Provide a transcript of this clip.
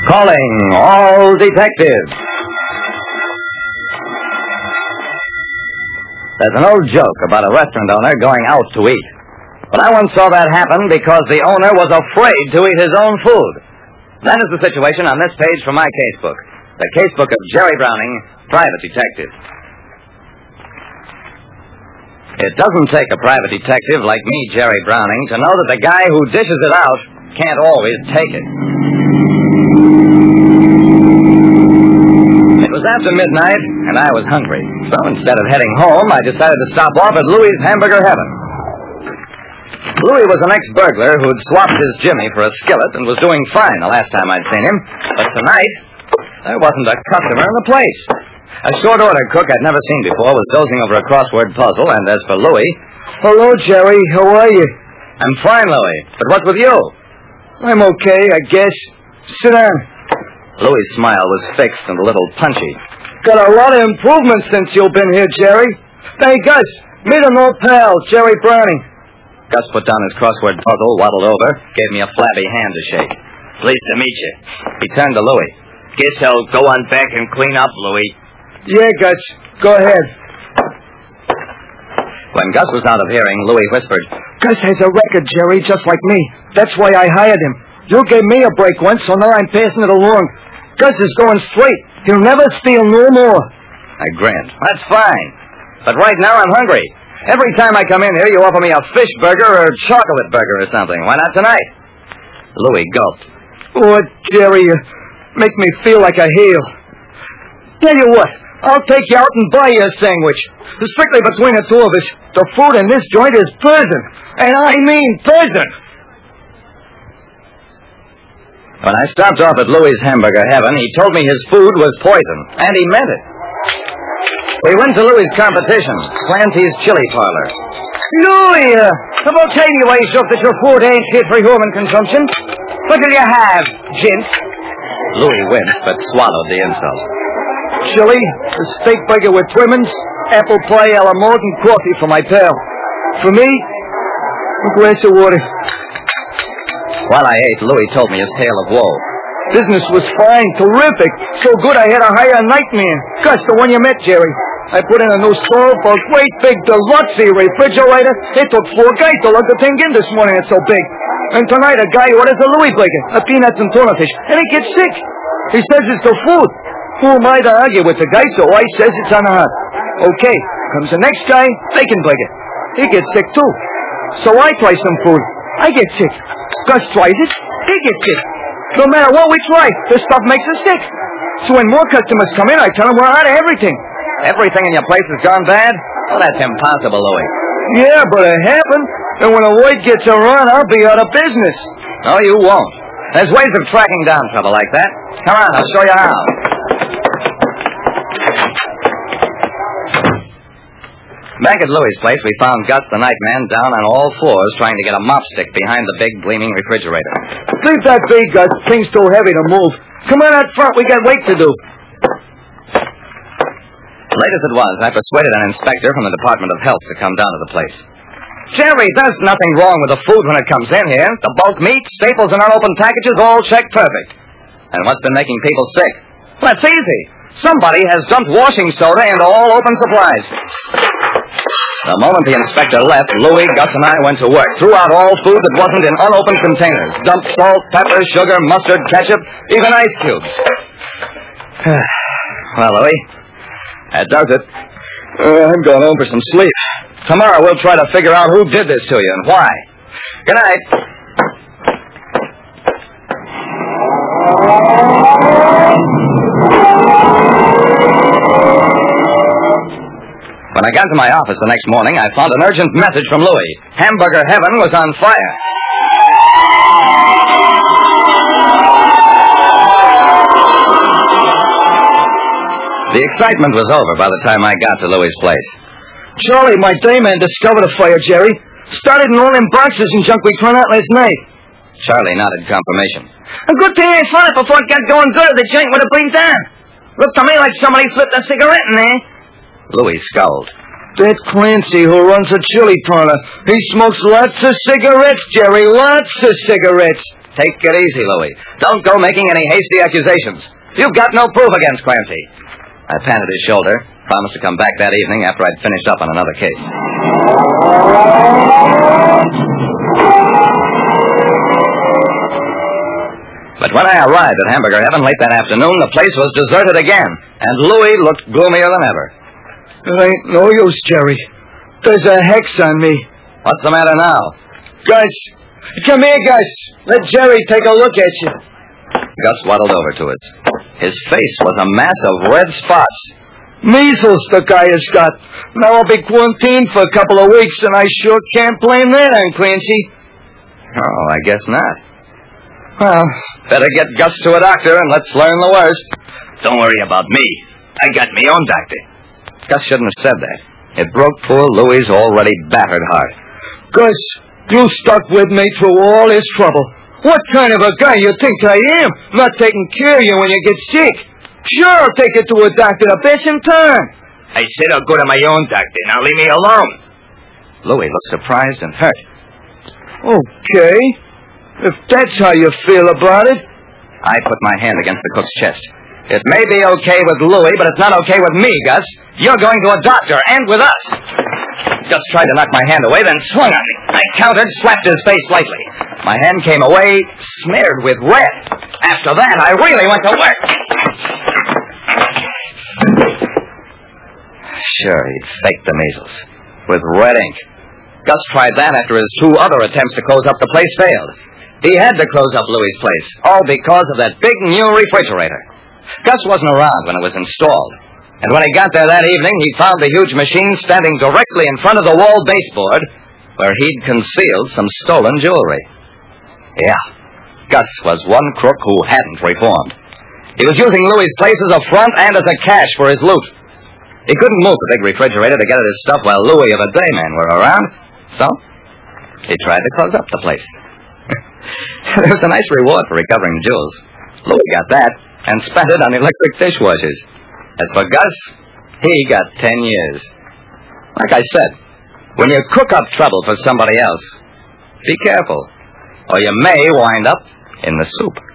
Calling all detectives. There's an old joke about a restaurant owner going out to eat. But I once saw that happen because the owner was afraid to eat his own food. That is the situation on this page from my casebook. The casebook of Jerry Browning, private detective. It doesn't take a private detective like me, Jerry Browning, to know that the guy who dishes it out can't always take it. It was after midnight, and I was hungry. So instead of heading home, I decided to stop off at Louie's Hamburger Heaven. Louie was an ex-burglar who'd swapped his Jimmy for a skillet and was doing fine the last time I'd seen him. But tonight, there wasn't a customer in the place. A short-order cook I'd never seen before was dozing over a crossword puzzle, and as for Louie... Hello, Jerry. How are you? I'm fine, Louie. But what's with you? I'm okay, I guess. Sit down. Louie's smile was fixed and a little punchy. Got a lot of improvements since you've been here, Jerry. Hey, Gus, meet an old pal, Jerry Browning. Gus put down his crossword puzzle, waddled over, gave me a flabby hand to shake. Pleased to meet you. He turned to Louie. Guess I'll go on back and clean up, Louie. Yeah, Gus, go ahead. When Gus was out of hearing, Louie whispered, Gus has a record, Jerry, just like me. That's why I hired him. You gave me a break once, so now I'm passing it along. Gus is going straight. He'll never steal no more. I grinned. That's fine. But right now I'm hungry. Every time I come in here, you offer me a fish burger or chocolate burger or something. Why not tonight? Louie gulped. Oh, Jerry, you make me feel like a heel. Tell you what, I'll take you out and buy you a sandwich. Strictly between the two of us, the food in this joint is prison. And I mean prison. When I stopped off at Louie's Hamburger Heaven, he told me his food was poison, and he meant it. We went to Louie's competition, Clancy's Chili Parlor. Louie, about time you wise up that your food ain't fit for human consumption. What will you have, gents? Louie winced, but swallowed the insult. Chili, a steak burger with trimmings, apple pie a la mode, and coffee for my pal. For me, a glass of water. While I ate, Louie told me his tale of woe. Business was fine, terrific. So good I had to hire a nightman. Gus, the one you met, Jerry. I put in a new stove, a great big deluxe refrigerator. It took 4 guys to lug the thing in this morning. It's so big. And tonight a guy orders a Louie burger, a peanuts and tuna fish, and he gets sick. He says it's the food. Who am I to argue with the guy, so I says it's on the house. Okay, comes the next guy, bacon burger. He gets sick too. So I try some food. I get sick. Gus tries it. He gets sick. No matter what we try, this stuff makes us sick. So when more customers come in, I tell them we're out of everything. Everything in your place has gone bad? Well, that's impossible, Louie. Yeah, but it happened. And when the word gets around, I'll be out of business. No, you won't. There's ways of tracking down trouble like that. Come on, I'll show you how. Back at Louie's place, we found Gus the nightman down on all fours trying to get a mop stick behind the big gleaming refrigerator. Leave that be, Gus. Thing's too heavy to move. Come on out front. We got work to do. Late as it was, I persuaded an inspector from the Department of Health to come down to the place. Jerry, there's nothing wrong with the food when it comes in here. The bulk meat, staples, and unopened packages all check perfect. And what's been making people sick? Well, that's easy. Somebody has dumped washing soda into all open supplies. The moment the inspector left, Louie, Gus, and I went to work. Threw out all food that wasn't in unopened containers. Dumped salt, pepper, sugar, mustard, ketchup, even ice cubes. Well, Louie, that does it. I'm going home for some sleep. Tomorrow we'll try to figure out who did this to you and why. Good night. When I got to my office the next morning, I found an urgent message from Louie. Hamburger Heaven was on fire. The excitement was over by the time I got to Louie's place. Charlie, my dayman discovered a fire, Jerry. Started in all them boxes and junk we thrown out last night. Charlie nodded confirmation. A good thing I found it before it got going good or the joint would have burned down. Looked to me like somebody flipped a cigarette in there. Louie scowled. That Clancy who runs a chili parlor. He smokes lots of cigarettes, Jerry, lots of cigarettes. Take it easy, Louie. Don't go making any hasty accusations. You've got no proof against Clancy. I patted his shoulder, promised to come back that evening after I'd finished up on another case. But when I arrived at Hamburger Heaven late that afternoon, the place was deserted again, and Louie looked gloomier than ever. It ain't no use, Jerry. There's a hex on me. What's the matter now? Gus, come here, Gus. Let Jerry take a look at you. Gus waddled over to us. His face was a mass of red spots. Measles the guy has got. Now I'll be quarantined for a couple of weeks, and I sure can't blame that on Clancy. Oh, I guess not. Well, better get Gus to a doctor and let's learn the worst. Don't worry about me. I got my own doctor. Gus shouldn't have said that. It broke poor Louie's already battered heart. Gus, you stuck with me through all this trouble. What kind of a guy you think I am? Not taking care of you when you get sick. Sure, I'll take you to a doctor the best in time. I said I'll go to my own doctor. Now leave me alone. Louie looked surprised and hurt. Okay. If that's how you feel about it. I put my hand against the cook's chest. It may be okay with Louie, but it's not okay with me, Gus. You're going to a doctor, and with us. Gus tried to knock my hand away, then swung on me. I countered, slapped his face lightly. My hand came away, smeared with red. After that, I really went to work. Sure, he'd faked the measles. With red ink. Gus tried that after his 2 other attempts to close up the place failed. He had to close up Louie's place, all because of that big new refrigerator. Gus wasn't around when it was installed. And when he got there that evening, he found the huge machine standing directly in front of the wall baseboard where he'd concealed some stolen jewelry. Yeah, Gus was one crook who hadn't reformed. He was using Louie's place as a front and as a cache for his loot. He couldn't move the big refrigerator to get at his stuff while Louie of a Dayman were around, so he tried to close up the place. There was a nice reward for recovering jewels. Louie got that and spent it on electric dishwashers. As for Gus, he got 10 years. Like I said, when you cook up trouble for somebody else, be careful, or you may wind up in the soup.